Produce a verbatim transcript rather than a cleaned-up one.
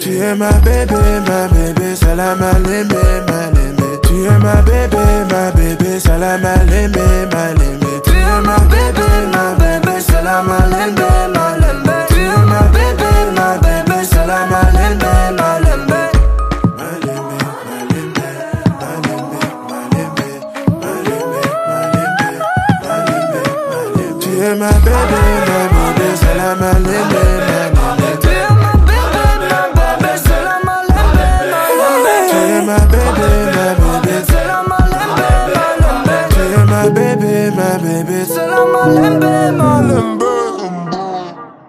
Tu es ma bébé, ma bébé, salam alémé, ma lémé. Tu es ma bébé, ma bébé, salam alémé, ma lémé. Tu es ma bébé, ma bébé, salam alémé, ma lémé. Tu es ma bébé, ma bébé, salam alémé, ma lémé. Ma lémé, ma lémé, ma lémé, ma lémé, ma lémé, ma lémé, ma lémé, ma lémé. Tu es ma bébé, ma bébé, salam alémé, ma lémé.